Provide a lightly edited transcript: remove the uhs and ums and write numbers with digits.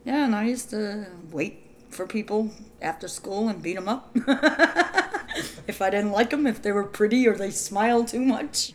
Yeah, and I used to wait for people after school and beat them up. If I didn't like them, if they were pretty or they smiled too much.